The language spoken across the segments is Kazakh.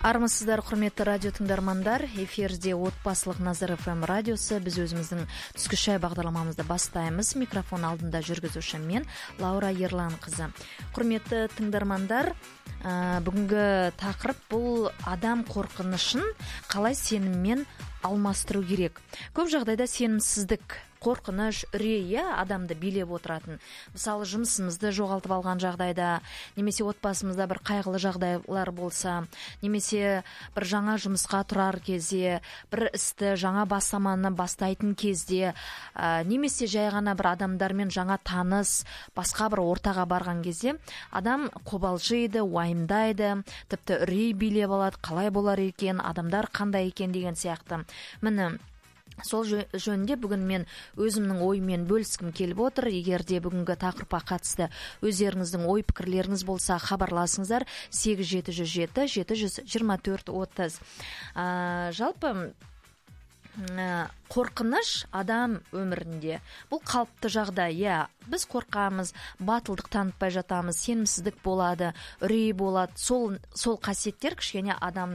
Армысыздар, құрметті радио тыңдармандар. Эфирде отбасылық Назар ФМ радиосы. Біз өзіміздің түскі шай бағдарламамызды бастаймыз. Микрофон алдында жүргізуші мен, Лаура Ерланқызы. Құрметті тыңдармандар, бүгінгі тақырып бұл адам қорқынышын қалай сеніммен алмастыру керек. Көп жағдайда сенімсіздік, қорқыныш, үрей адамды билеп отыратын. Мысалы, жұмысымызды жоғалтып алған жағдайда, немесе отбасымызда бір қайғылы жағдайлар болса, немесе бір жаңа жұмысқа тұрар кезде, бір істі жаңа бастаманы бастайтын кезде, немесе жай ғана бір адамдармен жаңа таныс, басқа бір ортаға барған кезде, адам қобалжиды, уайымдайды, тіпті үрей билеп алады, қалай болар екен, адамдар қандай екен деген сияқты. Міне, сол жөнінде бүгін мен өзімнің оймен бөліскім келіп отыр. Егер де бүгінгі тақырыпқа қатысты өздеріңіздің ой пікірлеріңіз болса, хабарласыңыздар 8707-724-30. Жалпы қорқыныш адам өмірінде бұл қалыпты жағдай. Біз қорқамыз, батылдық танытпай жатамыз, сенімсіздік болады, үрей болады. Сол қасиеттер кішкене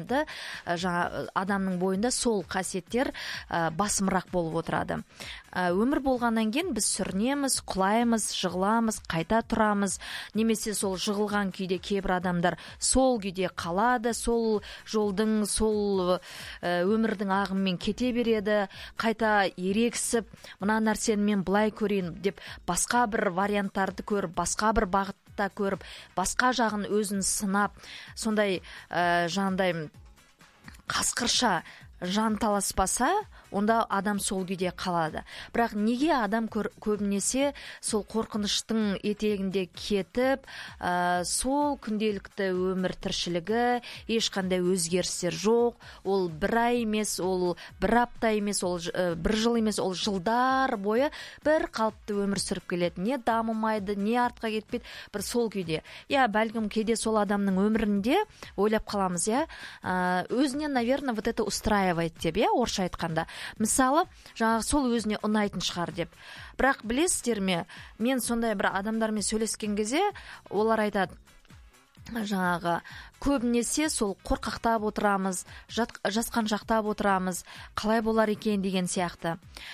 адамның бойында сол қасиеттер басымырақ болып отырады. Өмір болғаннан кейін біз сүрінеміз, құлаймыз, жығыламыз, қайта тұрамыз. Немесе сол жығылған күйде кейбір адамдар сол күйде қалады, сол жолдың, сол өмірдің ағымымен кете береді, қайта ерексіп, мына нәрсені мен былай көрейін деп басқа бір варианттарды көріп, басқа бір бағытта көріп, басқа жағын өзін сынап, сондай жаңағыдай қасқырша жан таласпаса, онда адам сол күйде қалады. Бірақ неге адам көбінесе сол қорқыныштың етегінде кетіп, сол күнделікті өмір тіршілігі, ешқандай өзгерістер жоқ, ол бір ай емес, ол бір апта емес, ол бір жыл емес, ол жылдар бойы бір қалыпты өмір сүріп келеді. Не дамымайды, не артқа кетпейді, бір сол күйде. Бәлкім кейде сол адамның өмірінде ойлап қаламыз, өзіне, наверное, вот это устраивает деп, орысша айтқанда. Мысалы, жаңағы сол өзіне ұнайтын шығар деп. Бірақ білесіздер ме, мен сондай бір адамдармен сөйлескен кезде, олар айтады, жаңағы көбінесе сол қорқақтап отырамыз, жасқаншақтап отырамыз, қалай болар екен деген сияқты.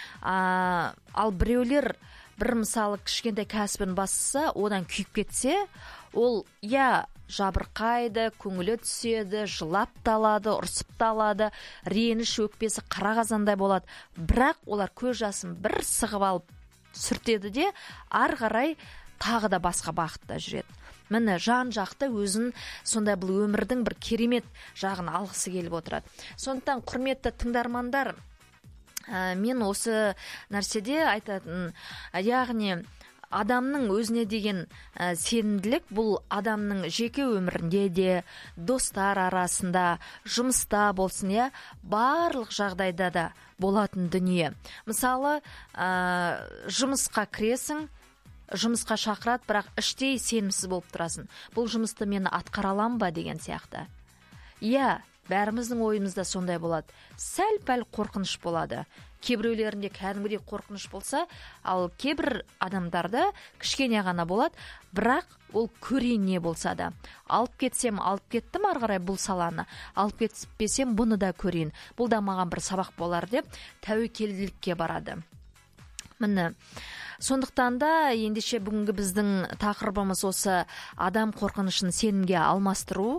Ал біреулер бір мысалы кішкентай кәсібін бастаса, одан күйіп кетсе, ол жабырқайды, көңілі түседі, жылап та алады, ұрсып та алады, реніш өкпесі қара қазандай болады. Бірақ олар көз жасын бір сығып алып сүртеді де, ары қарай тағы да басқа бағытта жүреді. Міне, жан жақты өзін сондай бұл өмірдің бір керемет жағын алғысы келіп отырады. Сондықтан, құрметті тыңдармандар, мен осы нәрседе айтатын, яғни адамның өзіне деген сенімділік бұл адамның жеке өмірінде де, достар арасында, жұмыста болсын, барлық жағдайда да болатын дүние. Мысалы, жұмысқа кіресің, жұмысқа шақырады, бірақ іштей сенімсіз болып тұрасың. Бұл жұмысты мені атқара алам ба деген сияқты. Бәріміздің ойымызда сондай болады. Сәл-пәл қорқыныш болады. Кейбіреулерінде кәдімгідей қорқыныш болса, ал кейбір адамдарда кішкене ғана болады, бірақ ол көрейін не болса да. Алып кетсем, алып кеттім ары қарай бұл саланы. Алып кетпесем, бұны да көрейін. Бұл да маған бір сабақ болар деп тәуекелділікке барады. Міне, сондықтан да ендеше бүгінгі біздің тақырыбымыз осы адам қорқынышын сенімге алмастыру.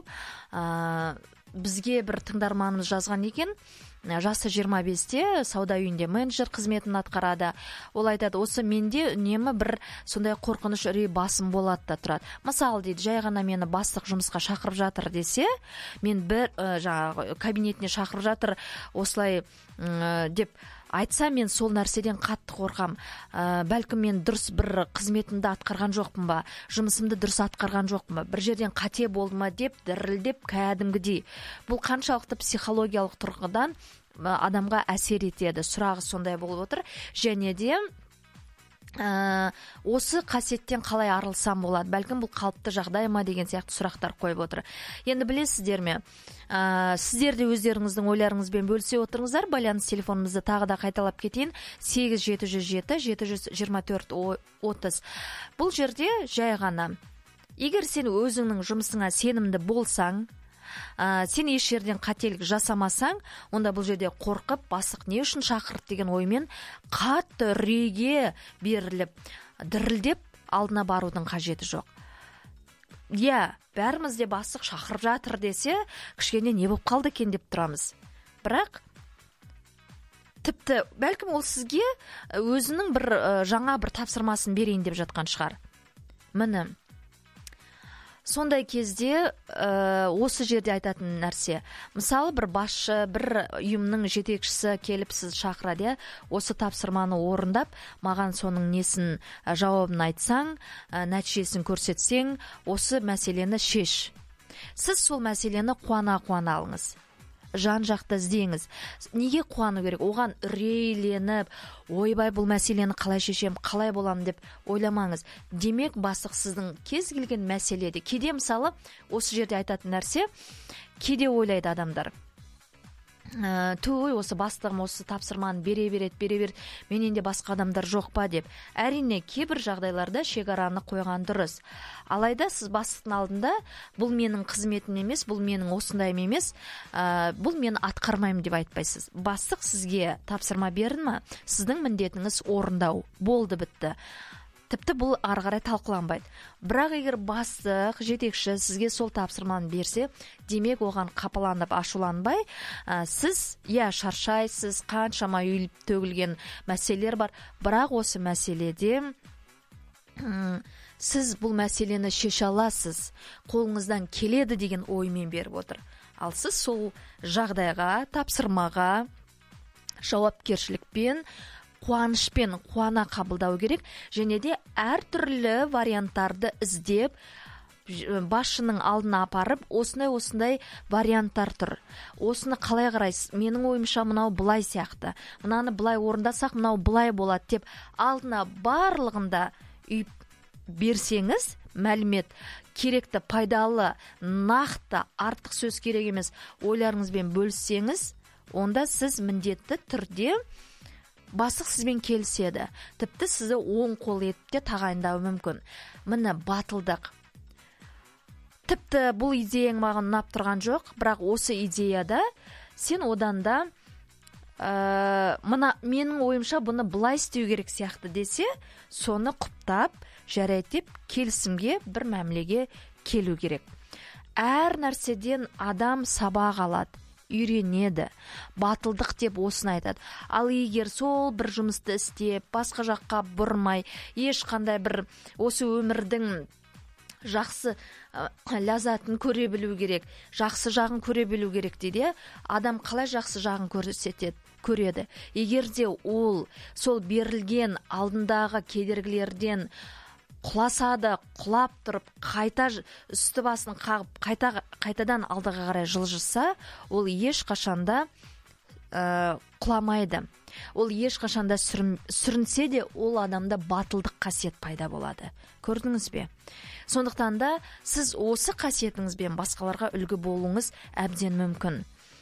Бізге бір тыңдарманымыз жазған екен, жасы 25-те сауда үйінде менеджер қызметін атқарады. Ол айтады, осы менде үнемі бір сондай қорқыныш үрей басым болады да тұрады. Мысалы дейді, жай ғана мені бастық жұмысқа шақырып жатыр десе, мен бір кабинетіне шақырып жатыр, осылай деп айтса, мен сол нәрседен қатты қорқам. Бәлкім мен дұрыс бір қызметімді атқарған жоқпын ба, жұмысымды дұрыс атқарған жоқпын ба, бір жерден қате болды ма деп, дірілдеп кәдімгідей. Бұл қаншалықты психологиялық тұрғыдан адамға әсер етеді, сұрағы сондай болып отыр. Және де осы қасиеттен қалай арылсам болады, бәлкім бұл қалыпты жағдай ма деген сияқты сұрақтар қойып отыр. Енді білесіздер ме, сіздер де өздеріңіздің ойларыңызбен бөлісе отырыңыздар. Байланыс телефонымызды тағы да қайталап кетейін: 8707-724-30. Бұл жерде жай ғана, егер сен өзіңнің жұмысыңа сенімді болсаң, сен еш жерден қателік жасамасаң, онда бұл жерде қорқып, бастық не үшін шақырды деген оймен қатты үрейге беріліп, дірілдеп алдына барудың қажеті жоқ. Бәрімізде бастық шақырып жатыр десе, кішкене не болып қалды екен деп тұрамыз. Бірақ тіпті бәлкім ол сізге өзінің бір жаңа бір тапсырмасын берейін деп жатқан шығар. Міне, сондай кезде осы жерде айтатын нәрсе. Мысалы, бір басшы, бір ұйымның жетекшісі келіп сіз шақырады, осы тапсырманы орындап, маған соның несін жауабын айтсаң, нәтижесін көрсетсең, осы мәселені шеш. Сіз сол мәселені қуана-қуана алыңыз. Жан-жақты іздеңіз. Неге қуану керек? Оған үрейленіп, ойбай бұл мәселені қалай шешем, қалай болам деп ойламаңыз. Демек, бастық сіздің кез келген мәселеде, кейде мысалы, осы жерде айтатын нәрсе, кейде ойлайды адамдар. Осы бастығым осы тапсырманы бере береді, менен де басқа адамдар жоқ па деп. Әрине, кейбір жағдайларда шекараны қойған дұрыс. Алайда сіз бастықтың алдында бұл менің қызметім емес, бұл менің осындайым емес, бұл мен атқармаймын деп айтпайсыз. Бастық сізге тапсырма берді ма, сіздің міндетіңіз орындау. Болды, бітті. Тіпті бұл ары қарай талқыланбайды. Бірақ егер бастық, жетекші сізге сол тапсырманы берсе, демек оған қапаланып, ашуланбай, сіз шаршайсыз, қаншама үйіліп төгілген мәселелер бар. Бірақ осы мәселеде сіз бұл мәселені шеше аласыз, қолыңыздан келеді деген оймен беріп отыр. Ал сіз сол жағдайға, тапсырмаға жауапкершілікпен, қуанышпен қуана қабылдау керек, және де әртүрлі варианттарды іздеп, басшының алдына апарып, осындай варианттар тұр. Осыны қалай қарайсыз? Менің ойымша мынау былай сияқты. Мынаны былай орындасақ, мынау былай болады деп алдына барлығында үйіп берсеңіз, мәлімет керекті, пайдалы, нақты, артық сөз керек емес ойларыңызбен бөліссеңіз, онда сіз міндетті түрде бастық сізбен келіседі. Тіпті сізді оң қол етіп те тағайындауы мүмкін. Міне батылдық. Тіпті бұл идеяң маған ұнап тұрған жоқ, бірақ осы идеяда сен одан да менің ойымша бұны былай істеу керек сияқты десе, соны құптап, жарайды деп келісімге, бір мәмілеге келу керек. Әр нәрседен адам сабақ алады, үйренеді. Батылдық деп осыны айтады. Ал егер сол бір жұмысты істеп, басқа жаққа бұрмай, ешқандай бір осы өмірдің жақсы ләззатын көре білу керек, жақсы жағын көре білу керек дейді. Адам қалай жақсы жағын көреді? Егер де ол сол берілген алдындағы кедергілерден құласады, құлап тұрып, қайта үсті басын қағып, қайтадан алдыға қарай жылжыса, ол ешқашанда құламайды. Ол ешқашанда сүрінсе де, ол адамда батылдық қасиет пайда болады. Көрдіңіз бе? Сондықтан да сіз осы қасиетіңізбен басқаларға үлгі болуыңыз әбден мүмкін.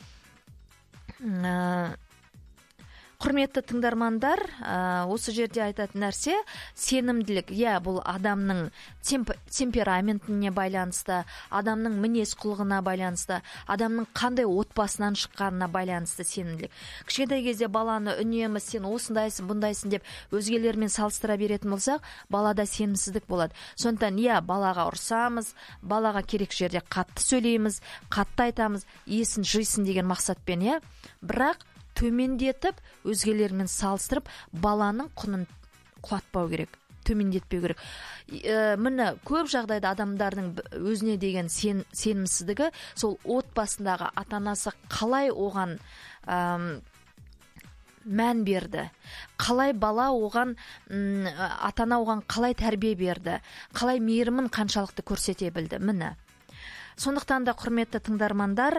Құрметті тыңдармандар, осы жерде айтатын нәрсе сенімділік. Бұл адамның темпераментіне байланысты, адамның мінез құлығына байланысты, адамның қандай отбасынан шыққанына байланысты сенімділік. Кішкентай кезде баланы үнемі сен осындайсың, бұндайсың деп өзгелермен салыстыра беретін болсақ, балада сенімсіздік болады. Сондықтан балаға ұрсамыз, балаға керек жерде қатты сөйлейміз, қатты айтамыз, есін жисын деген мақсатпен, бірақ төмендетіп, өзгелермен салыстырып, баланың құнын құлатпау керек, төмендетпеу керек. Міне, көп жағдайда адамдардың өзіне деген сенімсіздігі, сол отбасындағы ата-анасы қалай оған мән берді, қалай бала оған, ата-ана оған қалай тәрбие берді, қалай мейірімін қаншалықты көрсете білді. Міне. Сондықтан да, құрметті тыңдармандар,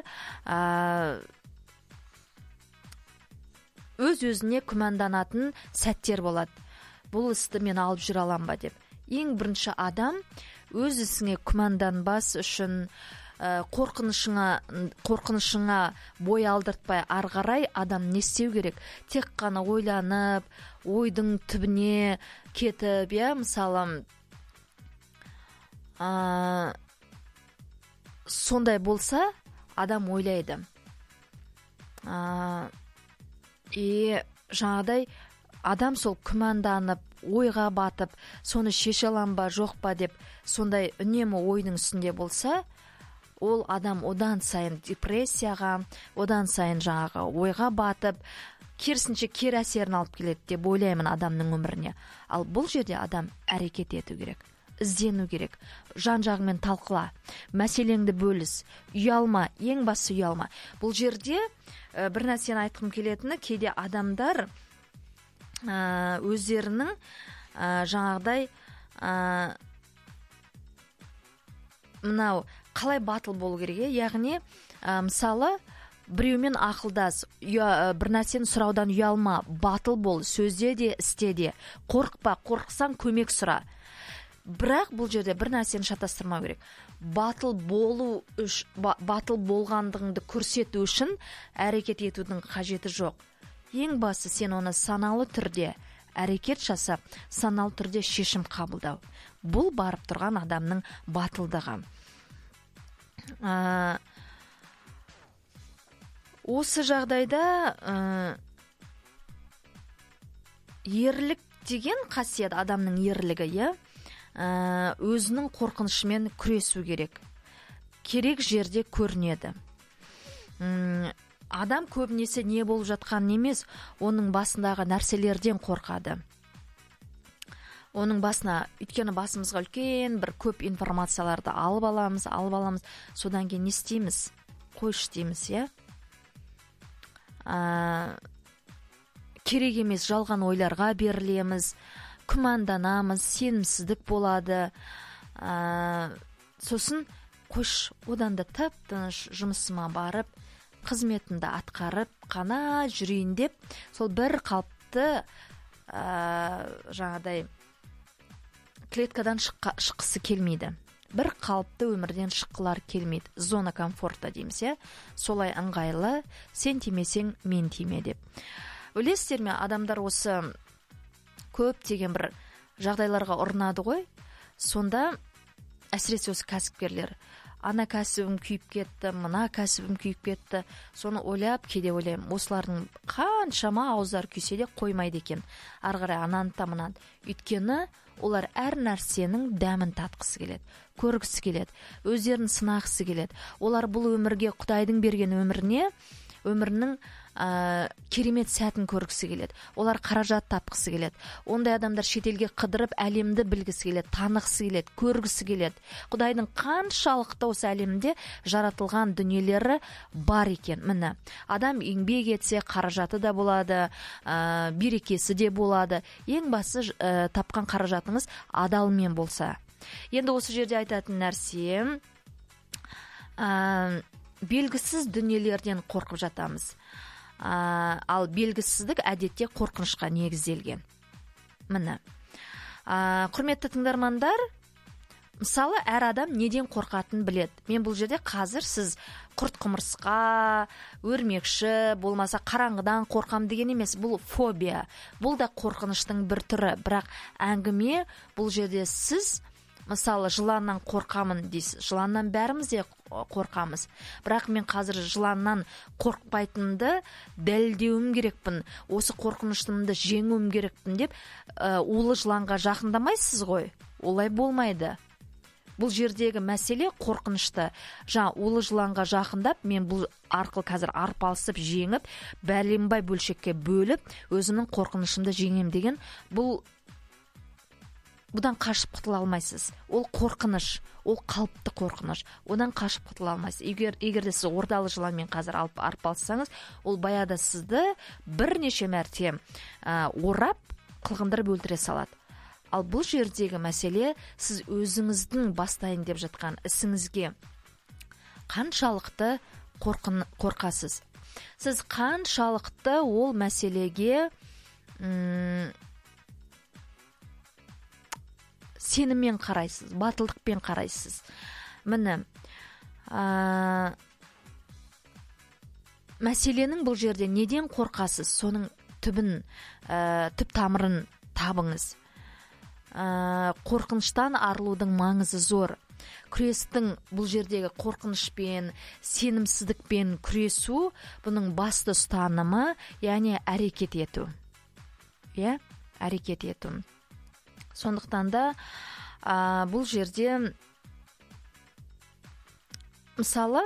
өз-өзіне күмәнданатын сәттер болады. Бұл істі мен алып жүре алам ба деп. Ең бірінші адам өз ісіне күмәнданбас үшін, қорқынышыңа бой алдыртпай ары қарай адам не істеу керек? Тек қана ойланып, ойдың түбіне кетіп, мысалы, сондай болса, адам ойлайды. Жаңағыдай адам сол күмәнданып, ойға батып, соны шеше алам ба, жоқ па деп, сондай үнемі ойдың үстінде болса, ол адам одан сайын депрессияға, одан сайын жаңағы ойға батып, керісінше кері әсерін алып келеді деп ойлаймын адамның өміріне. Ал бұл жерде адам әрекет ету керек, іздену керек, жан-жағымен талқыла, мәселеңді бөліс, ұялма, ең басы ұялма. Бұл жерде бір нәрсені айтқым келетіні, кейде адамдар өздерінің жаңағыдай мынау қалай батыл болу керек, яғни мысалы біреумен ақылдас, бір нәрсені сұраудан ұялма, батыл бол, сөзде де, істе де, қорықпа, қорықсаң көмек сұра. Бірақ бұл жерде бір нәрсені шатастырмау керек. Батыл болғандығыңды көрсету үшін әрекет етудің қажеті жоқ. Ең басы сен оны саналы түрде әрекет жасап, саналы түрде шешім қабылдау. Бұл барып тұрған адамның батылдығы. Осы жағдайда ерлік деген қасиет, адамның ерлігі, өзінің қорқынышымен күресу керек. Керек жерде көрінеді. Адам көбінесе не болып жатқан емес, оның басындағы нәрселерден қорқады. Оның басына, өйткені басымызға үлкен бір көп информацияларды алып аламыз, содан кейін не істейміз? Қойшы дейміз, керек емес жалған ойларға берілеміз, күмәнданамыз, сенімсіздік болады. Сосын қойш, одан да тып-тыныш жұмысыма барып, қызметімді атқарып, қана жүрейін деп, сол бір қалыпты жаңағыдай клеткадан шыққысы келмейді. Бір қалыпты өмірден шыққылар келмейді. Зона комфорта дейміз, солай ыңғайлы, сен тимесең мен тиме деп. Білесіздер ме, адамдар осы көптеген бір жағдайларға ұрынады ғой. Сонда әсіресе осы кәсіпкерлер, ана кәсібім күйіп кетті, мына кәсібім күйіп кетті. Соны ойлап, кейде ойлаймын, осылардың қаншама ауыздар күйсе де қоймайды екен. Ары қарай ананы та мынаны. Өйткені олар әр нәрсенің дәмін татқысы келеді, көргісі келеді, өздерін сынағысы келеді. Олар бұл өмірге, Құдайдың берген өмірінің керемет сәтін көргісі келеді. Олар қаражат тапқысы келеді. Ондай адамдар шетелге қыдырып, әлемді білгісі келеді, танығысы келеді, көргісі келеді. Құдайдың қаншалықты осы әлемде жаратылған дүниелері бар екен. Міне, адам еңбек етсе, қаражаты да болады, берекесі де болады. Ең басы тапқан қаражатыңыз адалмен болса. Енді осы жерде айтатын нәрсе, белгісіз дүниелерден қорқып жатамыз. Ал белгісіздік әдетте қорқынышқа негізделген. Міне. Құрметті тыңдармандар, мысалы, әр адам неден қорқатынын біледі. Мен бұл жерде қазір сіз құрт құмырсқа, өрмекші, болмаса қараңғыдан қорқам деген емес. Бұл фобия. Бұл да қорқыныштың бір түрі. Бірақ әңгіме бұл жерде сіз, мысалы, жыланнан қорқамын дейсіз. Жыланнан бәріміз де қорқамыз. Бірақ мен қазір жыланнан қорқпайтынымды дәлелдеуім керекпін. Осы қорқыныштымды жеңуім керекпін деп, улы жыланға жақындамайсыз ғой. Олай болмайды. Бұл жердегі мәселе қорқынышты. Улы жыланға жақындап, мен бұл арқылы қазір арпалысып жеңіп, бәленбай бөлшекке бөліп, өзімнің қорқынышымды жеңем деген, бұдан қашып құтыла алмайсыз. Ол қорқыныш, ол қалыпты қорқыныш. Одан қашып құтыла алмайсыз. Егер де сіз ордалы жыланмен қазір арпалыссаңыз, ол баяда сізді бірнеше мәрте орап, қылғындырып өлтіре салады. Ал бұл жердегі мәселе, сіз өзіңіздің бастайын деп жатқан ісіңізге қаншалықты қорқасыз. Сіз қаншалықты ол мәселеге сеніммен қарайсыз, батылдықпен қарайсыз. Міне, мәселенің бұл жерде неден қорқасыз, соның түп тамырын табыңыз. Қорқыныштан арылудың маңызы зор. Күрестің бұл жердегі қорқынышпен, сенімсіздікпен күресу, бұның басты ұстанымы, яғни әрекет ету. Әрекет ету. Сондықтан да бұл жерде мысалы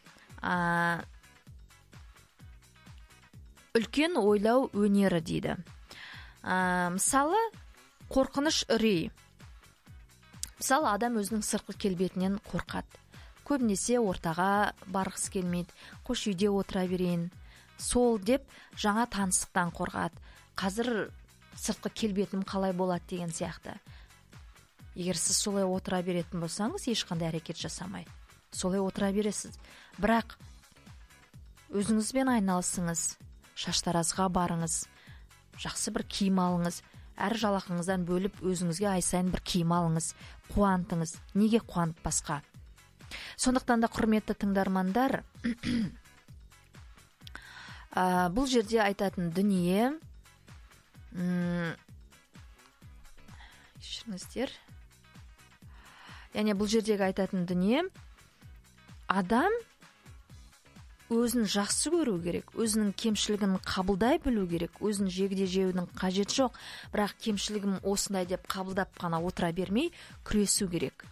үлкен ойлау өнері дейді. Мысалы қорқыныш, үрей. Мысалы адам өзінің сыртқы келбетінен қорқады. Көбінесе ортаға барғысы келмейді. Қош үйде отыра берейін. Сол деп жаңа таныстықтан қорқады. Қазір сыртқы келбетім қалай болады деген сияқты. Егер сіз солай отыра беретін болсаңыз, ешқандай әрекет жасамай. Солай отыра бересіз. Бірақ өзіңізбен айналысыңыз. Шаштаразға барыңыз. Жақсы бір киім алыңыз. Әр жалақыңыздан бөліп өзіңізге ай сайын бір киім алыңыз. Қуантыңыз. Неге қуантпасқа? Сондықтан да құрметті тыңдармандар, бұл жерде айтатын дүние, яғни бұл жердегі айтатын дүние, адам өзін жақсы көру керек, өзінің кемшілігін қабылдай білу керек, өзін жегде жеудің қажеті жоқ, бірақ кемшілігім осындай деп қабылдап қана отыра бермей, күресу керек.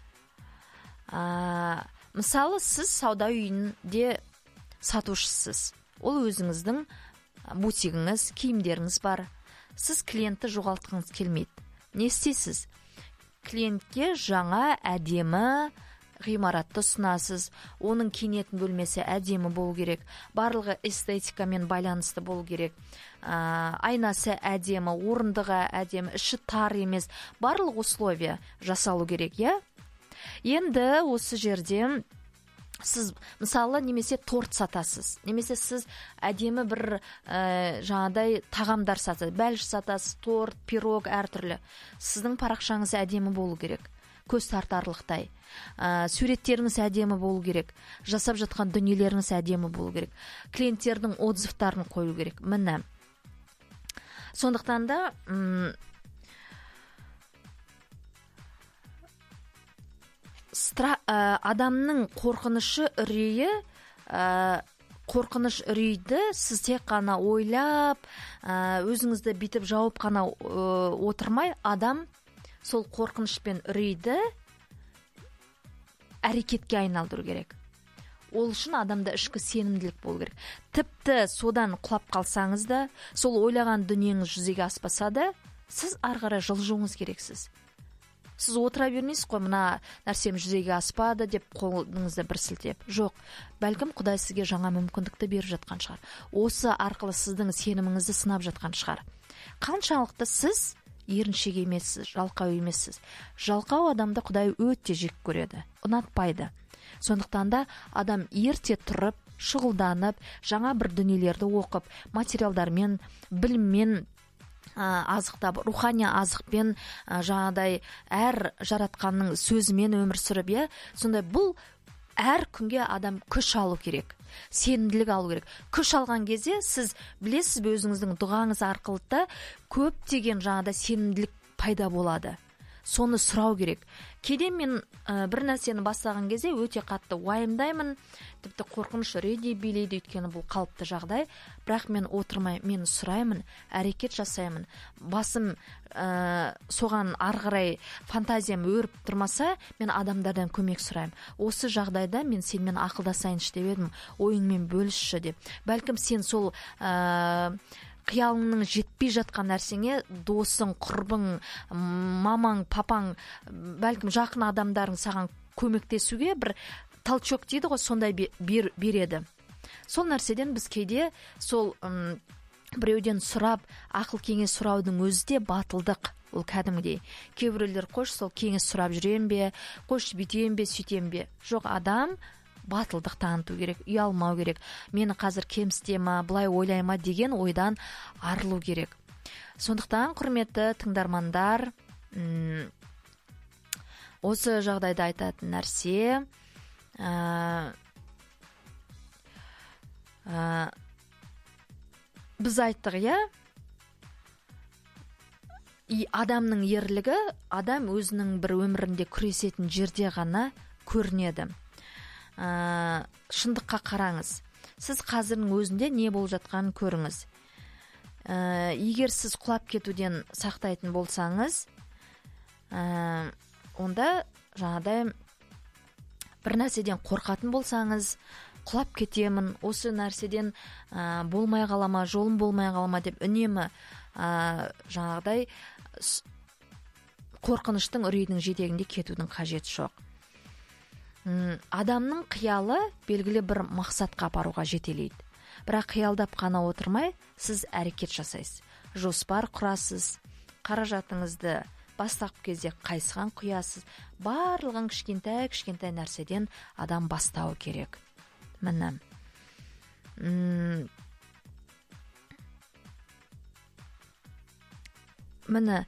Мысалы, сіз сауда үйінде сатушысыз. Ол өзіңіздің бутигіңіз, киімдеріңіз бар. Сіз клиентті жоғалтқыңыз келмейді. Не істейсіз? Клиентке жаңа әдемі ғимаратты ұсынасыз. Оның киінетін бөлмесі әдемі болу керек. Барлығы эстетикамен байланысты болу керек. Айнасы әдемі, орындығы әдемі, іші тар емес. Барлық условия жасалу керек, Енді осы жерде сіз мысалы немесе торт сатасыз, немесе сіз әдемі бір жаңадай тағамдар сатасыз, бәліш сатасыз, торт, пирог, әртүрлі. Сіздің парақшаңыз әдемі болу керек, көз тартарлықтай. Суреттеріңіз әдемі болу керек, жасап жатқан дүниелеріңіз әдемі болу керек, клиенттердің отзывтарын қою керек. Міне. Сондықтан да адамның қорқынышы, үрейі, қорқыныш, үрейді сіз тек қана ойлап, өзіңізді битіп жауып қана отырмай, адам сол қорқыныш пен үрейді әрекетке айналдыру керек. Ол үшін адамда ішкі сенімділік болу керек. Тіпті содан құлап қалсаңыз да, сол ойлаған дүниеңіз жүзеге аспаса да, сіз ары қарай жылжуыңыз керексіз. Сіз отыра бермейсіз қой, мына нәрсем жүзеге аспады деп қолыңызды бір сілтеп. Жоқ, бәлкім Құдай сізге жаңа мүмкіндікті беріп жатқан шығар. Осы арқылы сіздің сеніміңізді сынап жатқан шығар. Қаншалықты сіз еріншек емессіз, жалқау емессіз. Жалқау адамды Құдай өте жек көреді, ұнатпайды. Сондықтан да адам ерте тұрып, шұғылданып, жаңа бір дүниелерді оқып, материалдармен, біліммен азықтап, рухани азықпен, жаңадай әр жаратқанның сөзімен өмір сүріп, сондай бұл әр күнге адам күш алу керек, сенімділік алу керек. Күш алған кезде сіз білесіз бе, өзіңіздің дұғаңыз арқылы да көптеген жаңадай сенімділік пайда болады. Соны сұрау керек. Кейде мен бір нәрсені бастаған кезде өте қатты уайымдаймын, тіпті қорқыныш үрей билейді, өйткені бұл қалыпты жағдай. Бірақ мен отырмай, мен сұраймын, әрекет жасаймын. Басым соған ары қарай фантазиям өріп тұрмаса, мен адамдардан көмек сұраймын. Осы жағдайда мен сенімен ақылдасайыншы деп едім, ойыңмен бөлісші деп. Бәлкім сен сол қиялыңның жетпей жатқан нәрсеңе досың, құрбың, мамаң, папаң, бәлкім жақын адамдарың саған көмектесуге бір толчок дейді ғой, сондай береді. Сол нәрседен біз кейде сол біреуден сұрап, ақыл кеңес сұраудың өзі де батылдық. Ол кәдімгідей. Кейбіреулер қош сол кеңес сұрап жүрем бе, қош бүйтем бе, сөйтем бе. Жоқ, адам батылдық таныту керек, ұялмау керек. Мені қазір кемсітема, былай ойлайма деген ойдан арылу керек. Сондықтан, құрметті тыңдармандар, осы жағдайда айтатын нәрсе, біз айттық, адамның ерлігі, адам өзінің бір өмірінде күресетін жерде ғана көрінеді. Шындыққа қараңыз. Сіз қазірдің өзінде не болып жатқанын көріңіз. Егер сіз құлап кетуден сақтайтын болсаңыз, онда жаңағыдай бір нәрседен қорқатын болсаңыз, құлап кетемін, осы нәрседен болмай қалама, жолым болмай қалама деп үнемі жаңағыдай қорқыныштың, үрейдің жетегінде кетудің қажеті жоқ. Адамның қиялы белгілі бір мақсатқа апаруға жетелейді. Бірақ қиялдап қана отырмай, сіз әрекет жасайсыз. Жоспар құрасыз, қаражатыңызды бастапқы кезде қайсыған құясыз. Барлығын кішкентай нәрседен адам бастауы керек. Міне. Міне,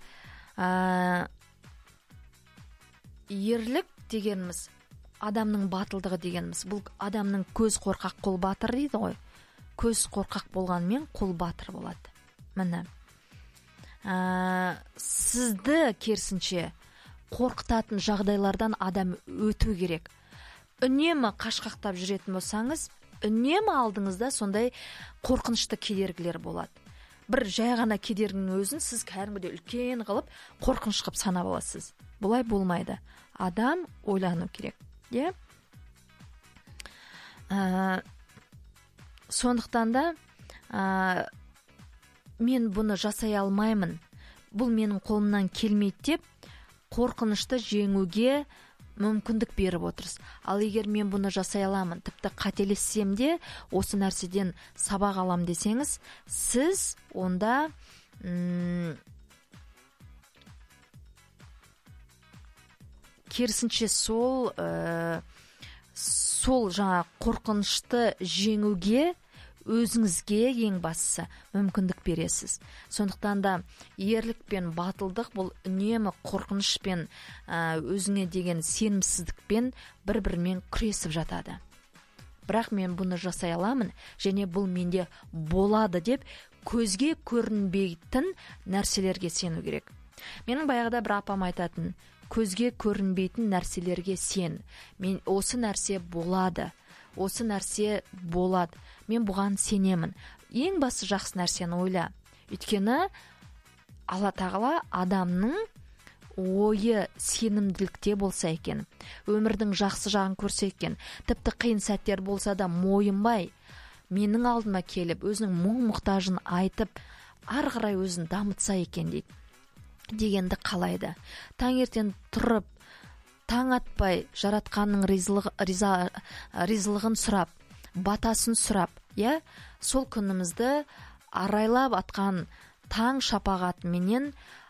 ерлік дегеніміз, адамның батылдығы дегеніміз, бұл адамның көз қорқақ, қол батыр дейді ғой. Көз қорқақ болғанмен қол батыр болады. Міне. Сізді керісінше қорқытатын жағдайлардан адам өту керек. Үнемі қашқақтап жүретін болсаңыз, үнемі алдыңызда сондай қорқынышты кедергілер болады. Бір жай ғана кедергінің өзін сіз кәдімгідей үлкен қылып, қорқыныш қылып санап аласыз. Бұлай болмайды. Адам ойлану керек. Сондықтан да мен бұны жасай алмаймын, бұл менің қолымнан келмейді деп, қорқынышты жеңуге мүмкіндік беріп отырсыз. Ал егер мен бұны жасай аламын, тіпті қателессем де осы нәрседен сабақ алам десеңіз, сіз онда керісінше сол жаңа қорқынышты жеңуге өзіңізге ең бастысы мүмкіндік бересіз. Сондықтан да ерлік пен батылдық бұл үнемі қорқыныш пен өзіңе деген сенімсіздікпен бір-бірімен күресіп жатады. Бірақ мен бұны жасай аламын, және бұл менде болады деп көзге көрінбейтін нәрселерге сену керек. Менің баяғыда бір апам айтатын, көзге көрінбейтін нәрселерге сен. Мен осы нәрсе болады. Осы нәрсе болады. Мен бұған сенемін. Ең басы жақсы нәрсені ойла. Өйткені Алла тағала адамның ойы сенімділікте болса екен, өмірдің жақсы жағын көрсе екен, тіпті қиын сәттер болса да мойынбай, менің алдыма келіп, өзінің мұң-мұқтажын айтып, ары қарай өзін дамытса екен дейді. Дегенді қалайды. Таңертең тұрып, таң атпай, жаратқанның ризалығын сұрап, батасын сұрап, сол күнімізді арайлап атқан таң шапағатыменен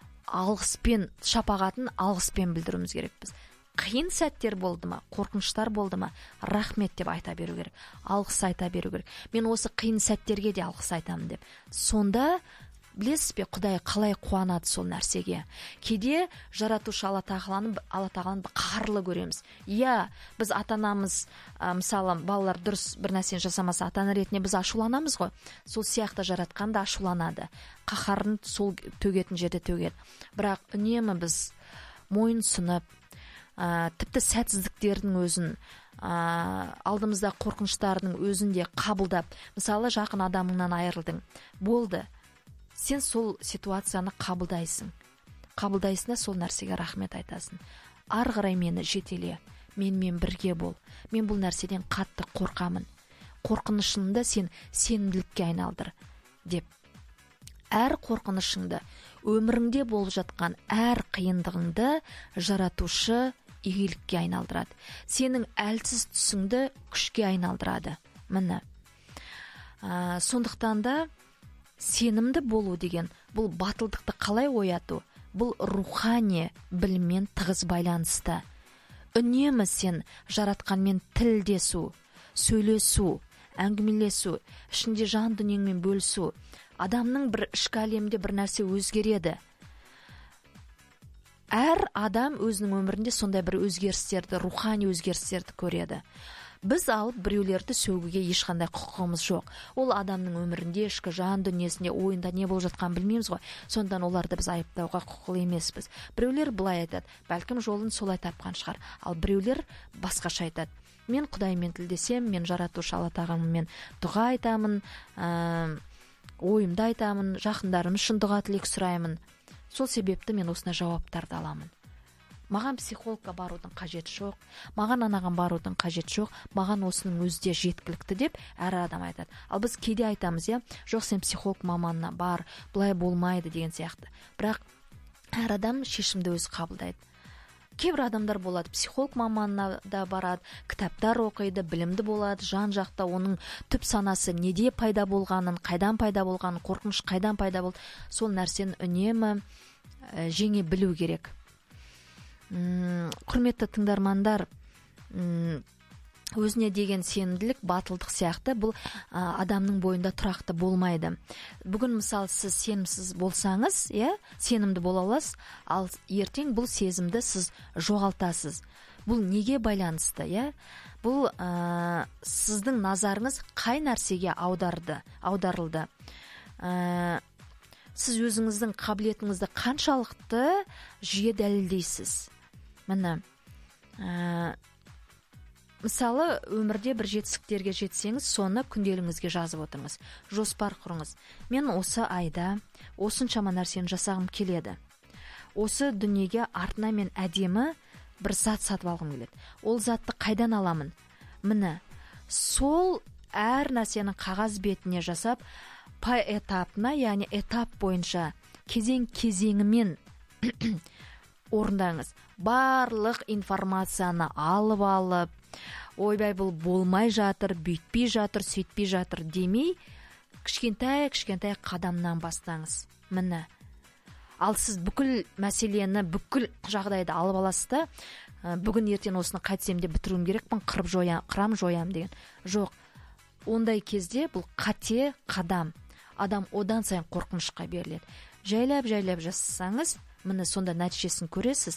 шапағатын алғыспен білдіруіміз керекпіз. Қиын сәттер болды ма, қорқыныштар болды ма, рахмет деп айта беру керек, алғыс айта беру керек. Мен осы қиын сәттерге де алғыс айтамын деп. Сонда білесіз бе, Құдай қалай қуанады сол нәрсеге. Кейде жаратушы Алла тағаланы қарлы көреміз. Біз ата-анамыз, мысалы, балалар дұрыс бір нәрсені жасамаса, ата-ана ретінде біз ашуланамыз ғой. Сол сияқты жаратқан да ашуланады. Қаһарын сол төгетін жерде төгеді. Бірақ үнемі біз мойын сұнып, тіпті сәтсіздіктердің өзін, алдымызда қорқыныштардың өзін де қабылдап, мысалы, жақын адамыңнан айырылдың. Болды. Сен сол ситуацияны қабылдайсың. Қабылдайсың да сол нәрсеге рахмет айтасың. Ары қарай мені жетеле, менімен бірге бол. Мен бұл нәрседен қатты қорқамын. Қорқынышыңды сен сенімділікке айналдыр деп. Әр қорқынышыңды, өміріңде болып жатқан әр қиындығыңды жаратушы игілікке айналдырады. Сенің әлсіз тұсыңды күшке айналдырады. Міне. Сондықтан да сенімді болу деген, бұл батылдықты қалай ояту? Бұл рухани біліммен тығыз байланысты. Үнемі сен жаратқанмен тілдесу, сөйлесу, әңгімелесу, ішінде жан дүниеңмен бөлісу. Адамның бір ішкі әлемде бір нәрсе өзгереді. Әр адам өзінің өмірінде сондай бір өзгерістерді, рухани өзгерістерді көреді. біз алып біреулерді сөгуге ешқандай құқығымыз жоқ. Ол адамның өмірінде, ішкі жан дүниесінде, ойында не болып жатқанын білмейміз ғой. Сондан оларды біз айыптауға құқылы емеспіз. Біреулер былай айтады, бәлкім жолын солай тапқан шығар. Ал біреулер басқаша айтады. Мен Құдаймен тілдесем, мен жаратушы Алла тағаламен дұға айтамын, ойымды айтамын, жақындарым үшін дұға тілек сұраймын. Сол себепті мен осындай жауаптарды аламын. Маған психологқа барудың қажеті жоқ, маған анаған барудың қажеті жоқ, маған осының өзі де жеткілікті деп әр адам айтады. Ал біз кейде айтамыз, жоқ, сен психолог маманына бар, бұлай болмайды деген сияқты. Бірақ әр адам шешімді өзі қабылдайды. Кейбір адамдар болады, психолог маманына да барады, кітаптар оқиды, білімді болады, жан-жақта оның түп санасы неде пайда болғанын, қайдан пайда болғанын, қорқыныш қайдан пайда болды, сол нәрсені үнемі жеңе білу керек. Құрметті тыңдармандар, өзіне деген сенімділік, батылдық сияқты бұл адамның бойында тұрақты болмайды. Бүгін мысалы сіз сенімсіз болсаңыз, сенімді бола аласыз, ал ертең бұл сезімді сіз жоғалтасыз. Бұл неге байланысты, Бұл сіздің назарыңыз қай нәрсеге аударылды. Сіз өзіңіздің қабілетіңізді қаншалықты жиі дәлелдейсіз. Міне, мысалы, өмірде бір жетістіктерге жетсеңіз, соны күнделігіңізге жазып отырыңыз. Жоспар құрыңыз. Мен осы айда осыншама нәрсені жасағым келеді. Осы дүниеге артына мен әдемі бір зат сатып алғым келеді. Ол затты қайдан аламын? Міне, сол әр нәрсені қағаз бетіне жасап, этапына, яғни этап бойынша кезең-кезеңімен орындаңыз. Барлық информацияны алып, ойбай бұл болмай жатыр, бүйтпей жатыр, сөйтпей жатыр демей, кішкентай қадамнан бастаңыз. Міне. Ал сіз бүкіл мәселені, бүкіл жағдайды алып аласыз да, бүгін ертең осыны қайтсем де бітіруім керекпін, қырам жоям деген. Жоқ. Ондай кезде бұл қате қадам. Адам одан сайын қорқынышқа беріледі. Жайлап жасасаңыз, міне сонда нәтижесін көресіз.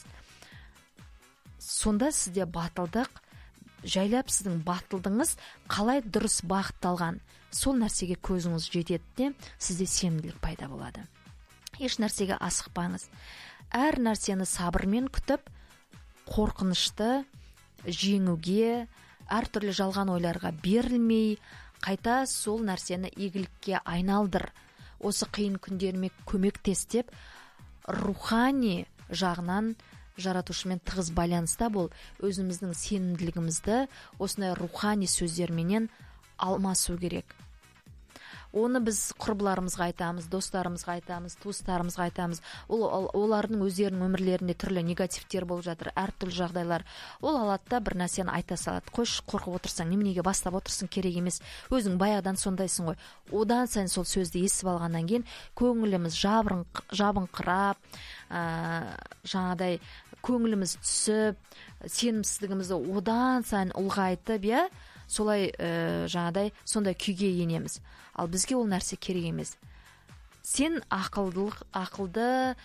Сонда сізде батылдық, жайлап сіздің батылдығыңыз қалай дұрыс бағытталған, сол нәрсеге көзіңіз жетеді де, сізде сенімділік пайда болады. Еш нәрсеге асықпаңыз. Әр нәрсені сабырмен күтіп, қорқынышты жеңуге, әртүрлі жалған ойларға берілмей, қайта сол нәрсені игілікке айналдыр. Осы қиын күндеріме көмектес-деп, рухани жағынан жаратушымен тығыз байланыста бол, өзіміздің сенімділігімізді осындай рухани сөздерменен алмасу керек. Оны біз құрбыларымызға айтамыз, достарымызға айтамыз, туыстарымызға айтамыз. Олардың өздерінің өмірлерінде түрлі негативтер болып жатыр, әртүрлі жағдайлар. Ол алады да бір нәрсені айта салады. Қойшы, қорқып отырсаң, неменеге бастап отырсың, керек емес. Өзің баяғыдан сондайсың ғой. Одан сайын сол сөзді естіп алғаннан кейін көңіліміз жабыңқырап, жаңадай көңіліміз түсіп, сенімсіздігімізді одан сайын ұлғайтып, солай сондай күйге енеміз. Ал бізге ол нәрсе керек емес. Сен ақылды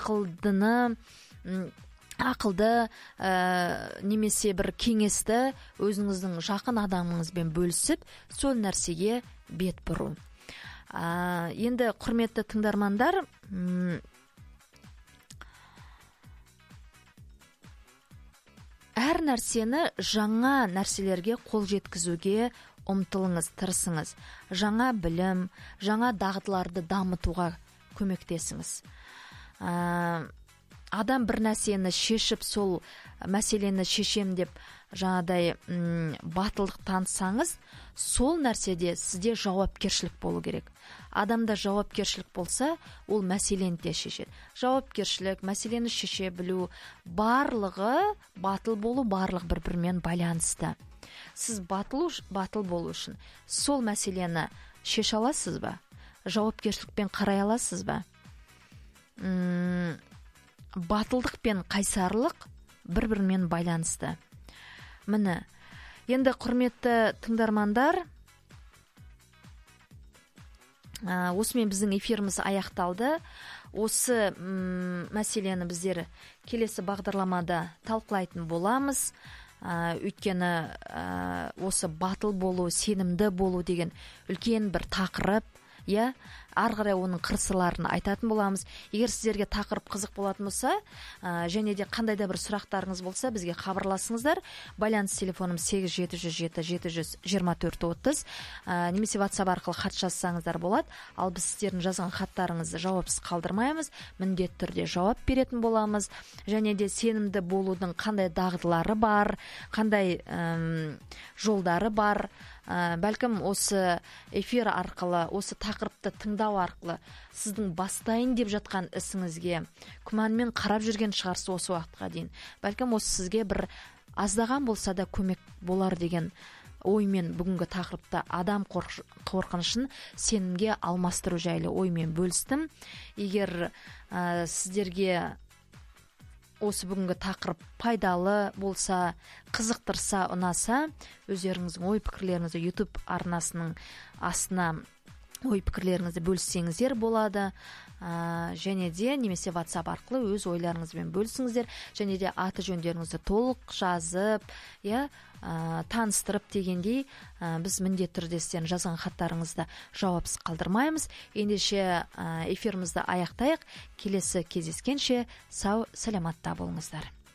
немесе бір кеңесті өзіңіздің жақын адамыңызбен бөлісіп, сол нәрсеге бет бұру. Енді құрметті тыңдармандар, әр нәрсені жаңа нәрселерге қол жеткізуге ұмтылыңыз, тырысыңыз. Жаңа білім, жаңа дағдыларды дамытуға көмектесіңіз. Адам бір нәрсені шешіп, сол мәселені шешем деп жаңадай батылдық танысаңыз, сол нәрседе сізде жауапкершілік болу керек. Адамда жауапкершілік болса, ол мәселені де шешеді. Жауапкершілік, мәселені шеше білу, барлығы батыл болу, барлық бір-бірімен байланысты. Сіз батыл болу үшін сол мәселені шеше аласыз ба? Жауапкершілікпен қарай аласыз ба? Батылдық пен қайсарлық бір-бірімен байланысты. Міне, енді құрметті тыңдармандар, осымен біздің эфиріміз аяқталды. Осы мәселені біздер келесі бағдарламада талқылайтын боламыз. Өйткені осы батыл болу, сенімді болу деген үлкен бір тақырып, иә, ары қарай оның қыр-сырларын айтатын боламыз. Егер сіздерге тақырып қызық болатын болса, және де қандай да бір сұрақтарыңыз болса, бізге хабарласыңыздар. Байланыс телефоным 8707-724-30, немесе WhatsApp арқылы хат жазсаңыздар болады. Ал біз сіздердің жазған хаттарыңызды жауапсыз қалдырмаймыз, міндетті түрде жауап беретін боламыз. Және де сенімді болудың қандай дағдылары бар, қандай жолдары бар. Бәлкім осы эфир арқылы, осы тақырыпты тыңдау арқылы сіздің бастайын деп жатқан ісіңізге күмәнмен қарап жүрген шығарсыз осы уақытқа дейін. Бәлкім осы сізге бір аздаған болса да көмек болар деген оймен бүгінгі тақырыпта адам қорқынышын сенімге алмастыру жайлы оймен бөлістім. Егер сіздерге осы бүгінгі тақырып пайдалы болса, қызықтырса, ұнаса, өздеріңіздің ой пікірлеріңізді YouTube арнасының астына ой пікірлеріңізді бөліссеңіздер болады. Және де немесе WhatsApp арқылы өз ойларыңызбен бөлісіңіздер. Және де аты жөндеріңізді толық жазып, таныстырып дегендей, біз міндетті түрде сіздердің жазған хаттарыңызды жауапсыз қалдырмаймыз. Ендеше эфирімізді аяқтайық. Келесі кездескенше сау, саламатта болыңыздар.